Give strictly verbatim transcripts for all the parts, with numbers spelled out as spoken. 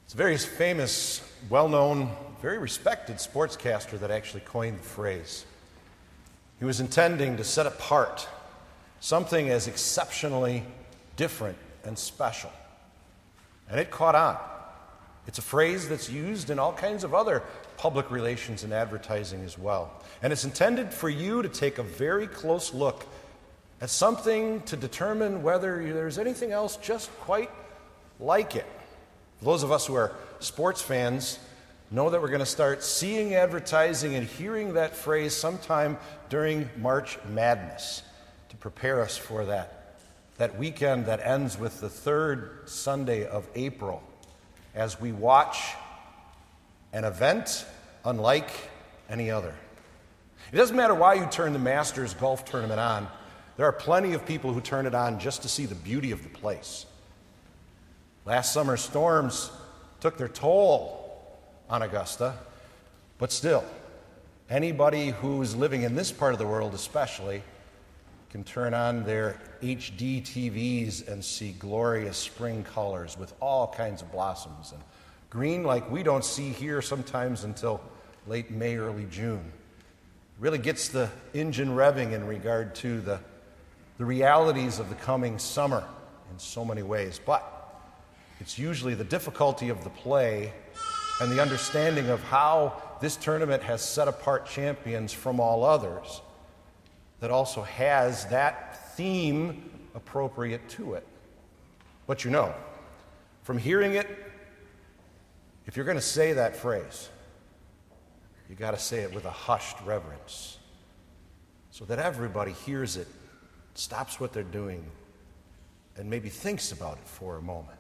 It's a very famous, well-known, very respected sportscaster that actually coined the phrase. He was intending to set apart something as exceptionally different and special. And it caught on. It's a phrase that's used in all kinds of other public relations and advertising as well. And it's intended for you to take a very close look at something to determine whether there's anything else just quite like it. Those of us who are sports fans know that we're going to start seeing advertising and hearing that phrase sometime during March Madness to prepare us for that, that weekend that ends with the third Sunday of April as we watch an event unlike any other. It doesn't matter why you turn the Masters golf tournament on. There are plenty of people who turn it on just to see the beauty of the place. Last summer's storms took their toll on Augusta, but still, anybody who's living in this part of the world especially can turn on their H D T Vs and see glorious spring colors with all kinds of blossoms and green like we don't see here sometimes until late May, early June. It really gets the engine revving in regard to the, the realities of the coming summer in so many ways, but it's usually the difficulty of the play and the understanding of how this tournament has set apart champions from all others that also has that theme appropriate to it. But you know, from hearing it, if you're going to say that phrase, you got to say it with a hushed reverence so that everybody hears it, stops what they're doing, and maybe thinks about it for a moment.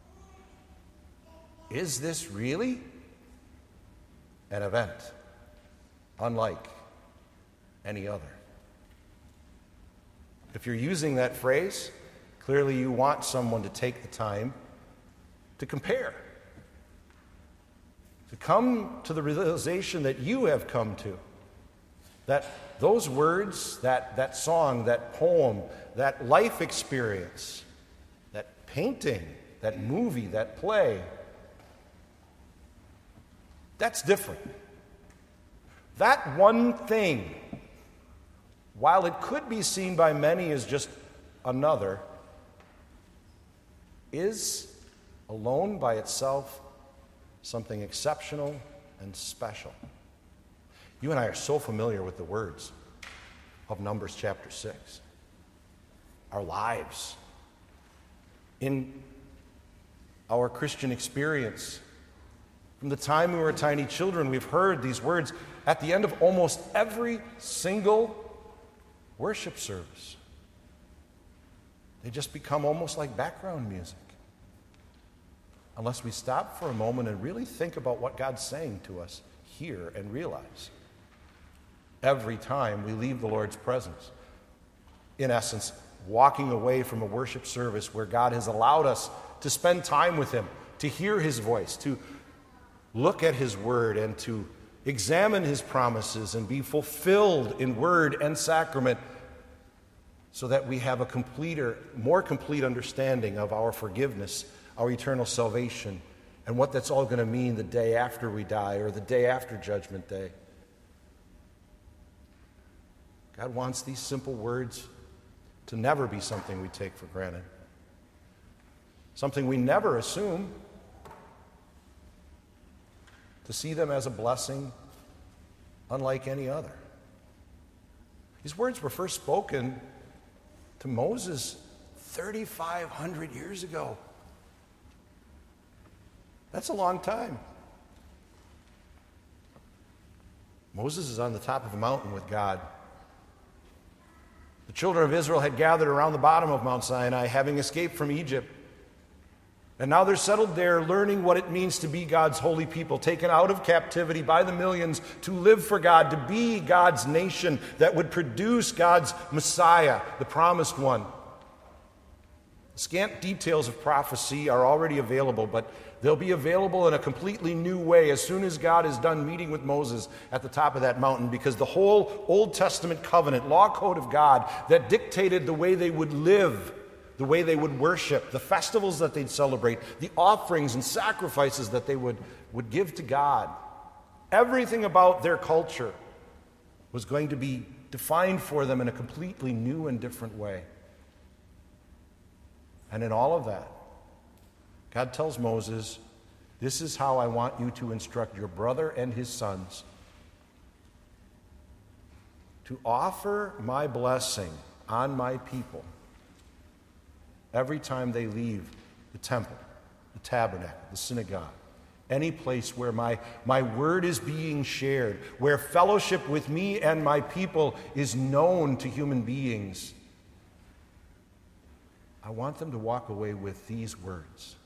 Is this really an event unlike any other? If you're using that phrase, clearly you want someone to take the time to compare, to come to the realization that you have come to, that those words, that, that song, that poem, that life experience, that painting, that movie, that play, that's different. That one thing, while it could be seen by many as just another, is alone by itself something exceptional and special. You and I are so familiar with the words of Numbers chapter six. Our lives, in our Christian experience, from the time we were tiny children, we've heard these words at the end of almost every single worship service. They just become almost like background music. Unless we stop for a moment and really think about what God's saying to us here and realize every time we leave the Lord's presence, in essence, walking away from a worship service where God has allowed us to spend time with Him, to hear His voice, to look at His word and to examine His promises and be fulfilled in word and sacrament so that we have a completer, more complete understanding of our forgiveness, our eternal salvation, and what that's all going to mean the day after we die or the day after Judgment Day. God wants these simple words to never be something we take for granted, something we never assume, to see them as a blessing unlike any other. These words were first spoken to Moses thirty-five hundred years ago. That's a long time. Moses is on the top of a mountain with God. The children of Israel had gathered around the bottom of Mount Sinai, having escaped from Egypt. And now they're settled there, learning what it means to be God's holy people, taken out of captivity by the millions to live for God, to be God's nation that would produce God's Messiah, the promised one. Scant details of prophecy are already available, but they'll be available in a completely new way as soon as God is done meeting with Moses at the top of that mountain, because the whole Old Testament covenant, law code of God that dictated the way they would live the way they would worship, the festivals that they'd celebrate, the offerings and sacrifices that they would, would give to God. Everything about their culture was going to be defined for them in a completely new and different way. And in all of that, God tells Moses, this is how I want you to instruct your brother and his sons to offer my blessing on my people every time they leave the temple, the tabernacle, the synagogue, any place where my, my word is being shared, where fellowship with me and my people is known to human beings. I want them to walk away with these words.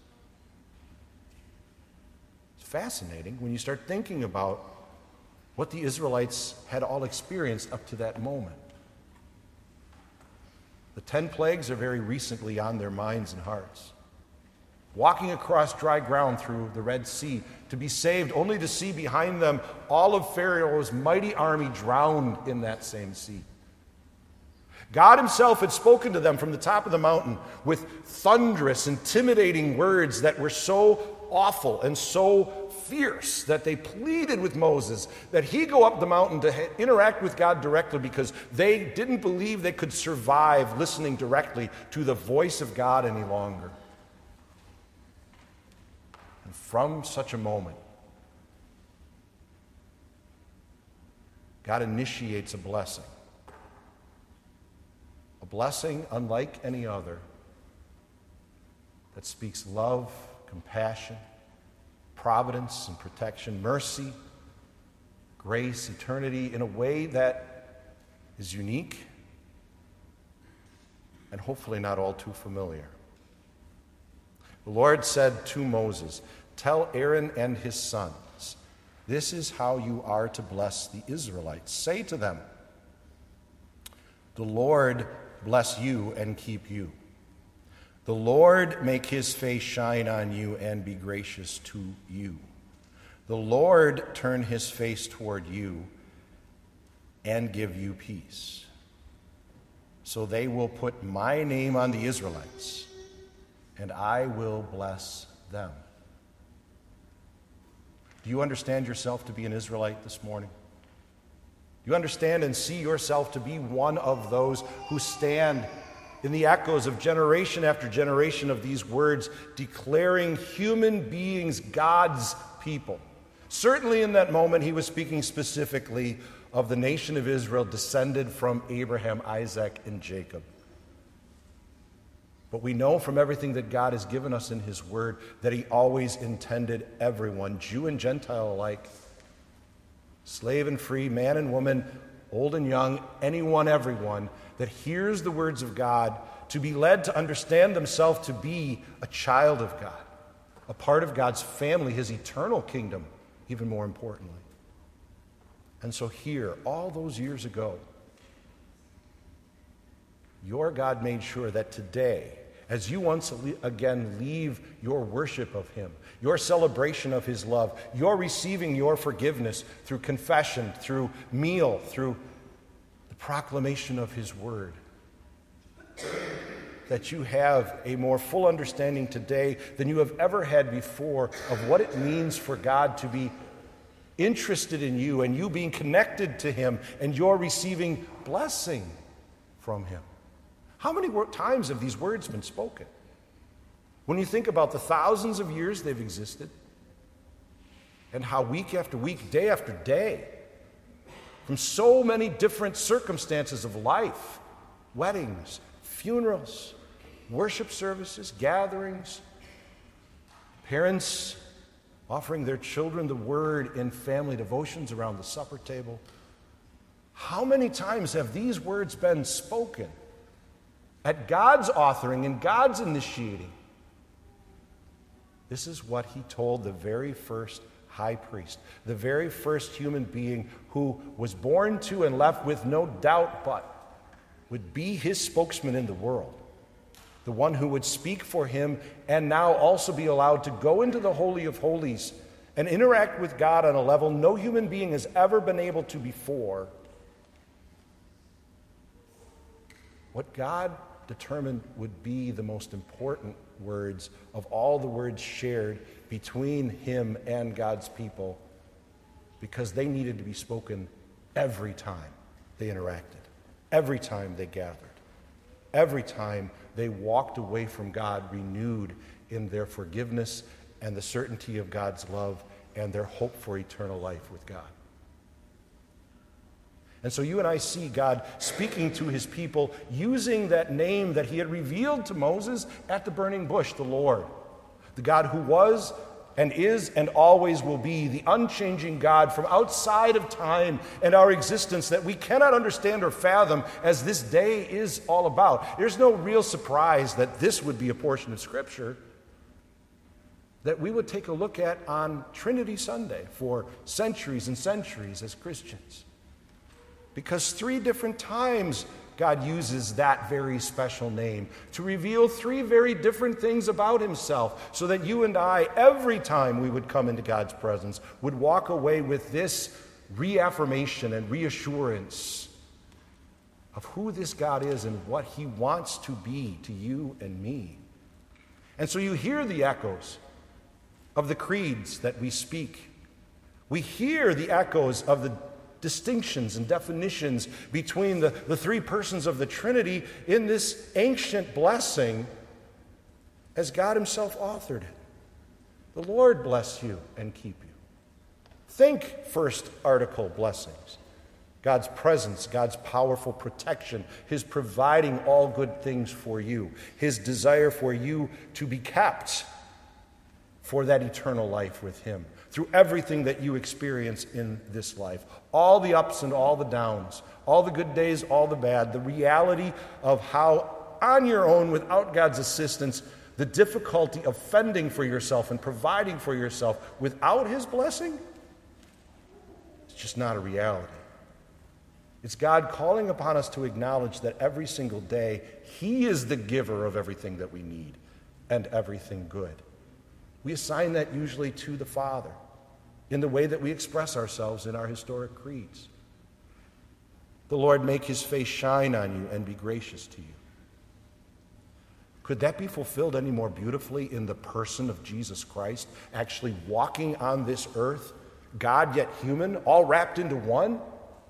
It's fascinating when you start thinking about what the Israelites had all experienced up to that moment. The ten plagues are very recently on their minds and hearts. Walking across dry ground through the Red Sea to be saved, only to see behind them all of Pharaoh's mighty army drowned in that same sea. God himself had spoken to them from the top of the mountain with thunderous, intimidating words that were so awful and so fierce that they pleaded with Moses that he go up the mountain to interact with God directly, because they didn't believe they could survive listening directly to the voice of God any longer. And from such a moment, God initiates a blessing. A blessing unlike any other that speaks love, compassion, providence and protection, mercy, grace, eternity in a way that is unique and hopefully not all too familiar. The Lord said to Moses, "Tell Aaron and his sons, this is how you are to bless the Israelites. Say to them, the Lord bless you and keep you. The Lord make his face shine on you and be gracious to you. The Lord turn his face toward you and give you peace. So they will put my name on the Israelites, and I will bless them." Do you understand yourself to be an Israelite this morning? Do you understand and see yourself to be one of those who stand in the echoes of generation after generation of these words, declaring human beings God's people? Certainly in that moment, he was speaking specifically of the nation of Israel descended from Abraham, Isaac, and Jacob. But we know from everything that God has given us in his word that he always intended everyone, Jew and Gentile alike, slave and free, man and woman, old and young, anyone, everyone, that hears the words of God to be led to understand themselves to be a child of God, a part of God's family, his eternal kingdom, even more importantly. And so here, all those years ago, your God made sure that today, as you once again leave your worship of him, your celebration of his love, your receiving your forgiveness through confession, through meal, through the proclamation of his word, that you have a more full understanding today than you have ever had before of what it means for God to be interested in you and you being connected to him and you're receiving blessing from him. How many times have these words been spoken? When you think about the thousands of years they've existed and how week after week, day after day, from so many different circumstances of life, weddings, funerals, worship services, gatherings, parents offering their children the word in family devotions around the supper table. How many times have these words been spoken at God's authoring and God's initiating? This is what he told the very first high priest, the very first human being who was born to and left with no doubt but would be his spokesman in the world, the one who would speak for him and now also be allowed to go into the Holy of Holies and interact with God on a level no human being has ever been able to before. What God determined would be the most important words of all the words shared between him and God's people, because they needed to be spoken every time they interacted, every time they gathered, every time they walked away from God renewed in their forgiveness and the certainty of God's love and their hope for eternal life with God. And so you and I see God speaking to his people using that name that he had revealed to Moses at the burning bush, the Lord, the God who was and is and always will be, the unchanging God from outside of time and our existence that we cannot understand or fathom, as this day is all about. There's no real surprise that this would be a portion of Scripture that we would take a look at on Trinity Sunday for centuries and centuries as Christians. Because three different times God uses that very special name to reveal three very different things about himself, so that you and I, every time we would come into God's presence, would walk away with this reaffirmation and reassurance of who this God is and what he wants to be to you and me. And so you hear the echoes of the creeds that we speak. We hear the echoes of the distinctions and definitions between the, the three persons of the Trinity in this ancient blessing as God himself authored it. The Lord bless you and keep you. Think first article blessings. God's presence, God's powerful protection, his providing all good things for you, his desire for you to be kept for that eternal life with him, through everything that you experience in this life. All the ups and all the downs, all the good days, all the bad, the reality of how on your own, without God's assistance, the difficulty of fending for yourself and providing for yourself without his blessing, it's just not a reality. It's God calling upon us to acknowledge that every single day, he is the giver of everything that we need and everything good. We assign that usually to the Father in the way that we express ourselves in our historic creeds. The Lord make his face shine on you and be gracious to you. Could that be fulfilled any more beautifully in the person of Jesus Christ, actually walking on this earth, God yet human, all wrapped into one?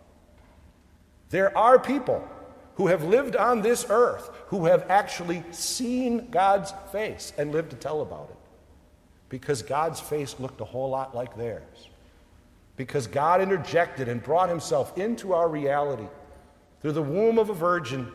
There are people who have lived on this earth who have actually seen God's face and lived to tell about it. Because God's face looked a whole lot like theirs. Because God interjected and brought himself into our reality through the womb of a virgin,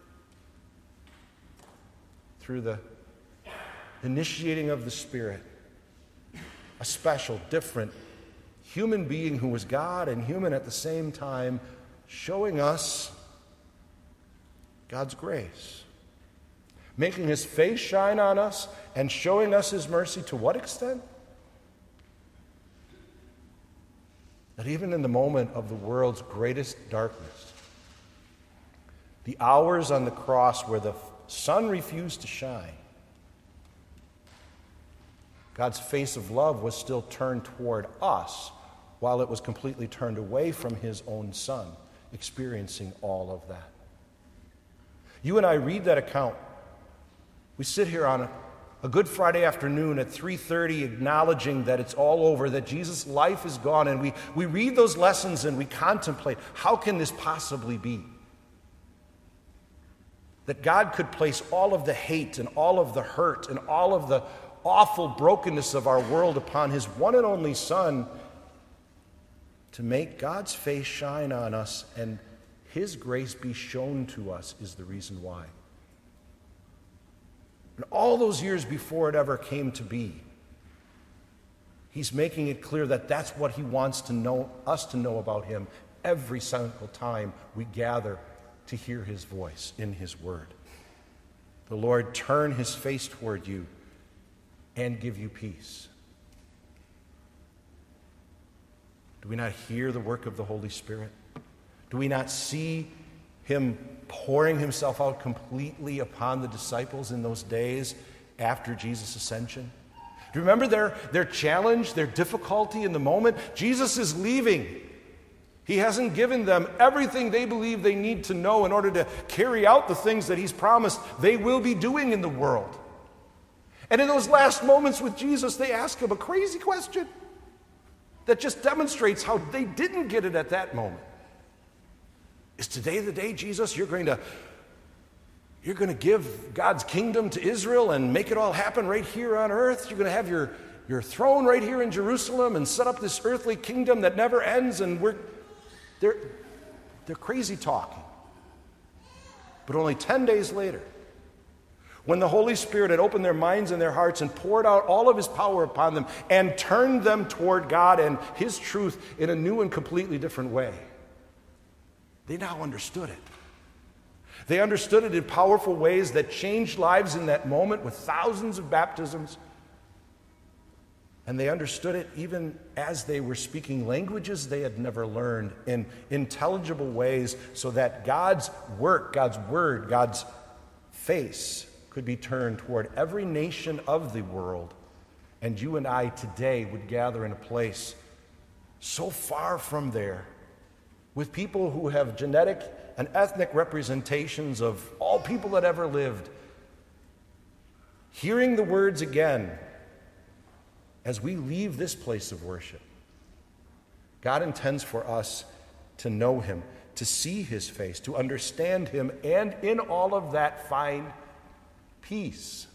through the initiating of the Spirit, a special, different human being who was God and human at the same time, showing us God's grace. Making his face shine on us and showing us his mercy to what extent? That even in the moment of the world's greatest darkness, the hours on the cross where the sun refused to shine, God's face of love was still turned toward us while it was completely turned away from his own Son, experiencing all of that. You and I read that account. We sit here on a, a Good Friday afternoon at three thirty acknowledging that it's all over, that Jesus' life is gone, and we, we read those lessons and we contemplate, how can this possibly be? That God could place all of the hate and all of the hurt and all of the awful brokenness of our world upon his one and only Son to make God's face shine on us and his grace be shown to us is the reason why. And all those years before it ever came to be, he's making it clear that that's what he wants to know, us to know about him every single time we gather to hear his voice in his word. The Lord turn his face toward you and give you peace. Do we not hear the work of the Holy Spirit? Do we not see him pouring himself out completely upon the disciples in those days after Jesus' ascension? Do you remember their, their challenge, their difficulty in the moment? Jesus is leaving. He hasn't given them everything they believe they need to know in order to carry out the things that he's promised they will be doing in the world. And in those last moments with Jesus, they ask him a crazy question that just demonstrates how they didn't get it at that moment. Is today the day, Jesus, you're going to you're going to give God's kingdom to Israel and make it all happen right here on earth? You're going to have your, your throne right here in Jerusalem and set up this earthly kingdom that never ends, and we're they're they're crazy talking. But only ten days later, when the Holy Spirit had opened their minds and their hearts and poured out all of his power upon them and turned them toward God and his truth in a new and completely different way, they now understood it. They understood it in powerful ways that changed lives in that moment with thousands of baptisms. And they understood it even as they were speaking languages they had never learned in intelligible ways, so that God's work, God's word, God's face could be turned toward every nation of the world. And you and I today would gather in a place so far from there, with people who have genetic and ethnic representations of all people that ever lived, hearing the words again as we leave this place of worship. God intends for us to know him, to see his face, to understand him, and in all of that find peace.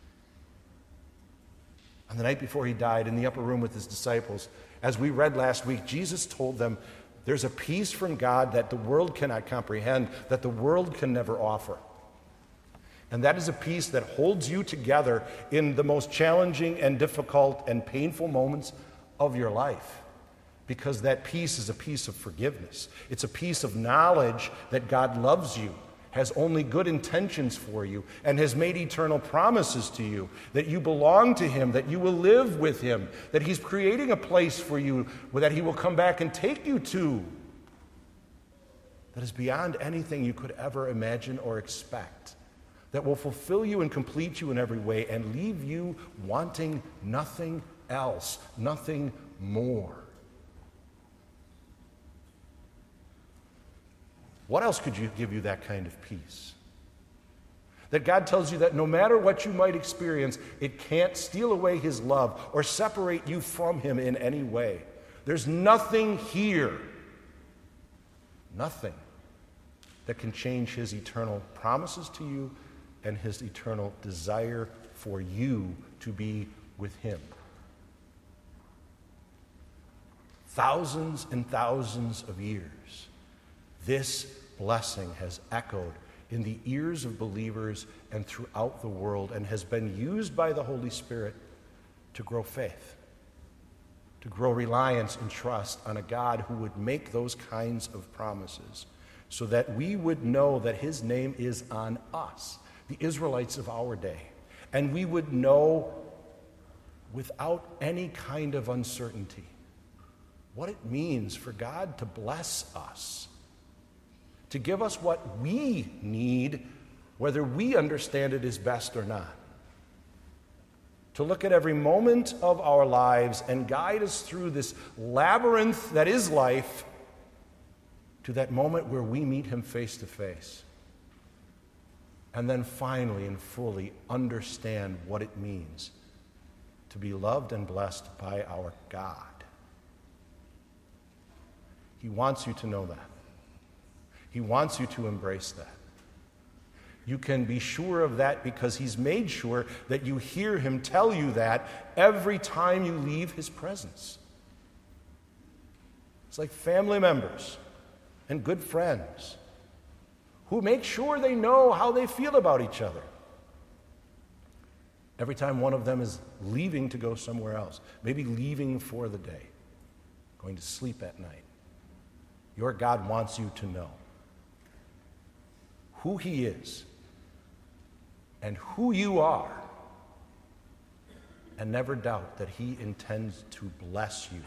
On the night before he died, in the upper room with his disciples, as we read last week, Jesus told them there's a peace from God that the world cannot comprehend, that the world can never offer. And that is a peace that holds you together in the most challenging and difficult and painful moments of your life. Because that peace is a peace of forgiveness. It's a peace of knowledge that God loves you, has only good intentions for you, and has made eternal promises to you, that you belong to him, that you will live with him, that he's creating a place for you that he will come back and take you to, that is beyond anything you could ever imagine or expect, that will fulfill you and complete you in every way and leave you wanting nothing else, nothing more. What else could you give you that kind of peace? That God tells you that no matter what you might experience, it can't steal away his love or separate you from him in any way. There's nothing here, nothing that can change his eternal promises to you and his eternal desire for you to be with him. Thousands and thousands of years, this blessing has echoed in the ears of believers and throughout the world, and has been used by the Holy Spirit to grow faith, to grow reliance and trust on a God who would make those kinds of promises, so that we would know that his name is on us, the Israelites of our day, and we would know without any kind of uncertainty what it means for God to bless us, to give us what we need, whether we understand it is best or not. To look at every moment of our lives and guide us through this labyrinth that is life to that moment where we meet him face to face. And then finally and fully understand what it means to be loved and blessed by our God. He wants you to know that. He wants you to embrace that. You can be sure of that because he's made sure that you hear him tell you that every time you leave his presence. It's like family members and good friends who make sure they know how they feel about each other every time one of them is leaving to go somewhere else, maybe leaving for the day, going to sleep at night. Your God wants you to know who he is and who you are, and never doubt that he intends to bless you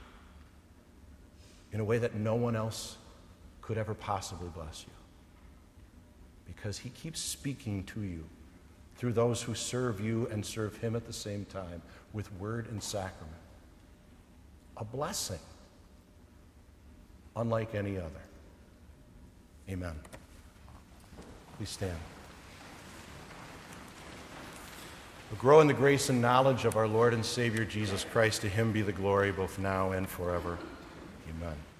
in a way that no one else could ever possibly bless you, because he keeps speaking to you through those who serve you and serve him at the same time with word and sacrament. A blessing. unlike any other. Amen. Please stand. We'll grow in the grace and knowledge of our Lord and Savior Jesus Christ. To him be the glory both now and forever. Amen.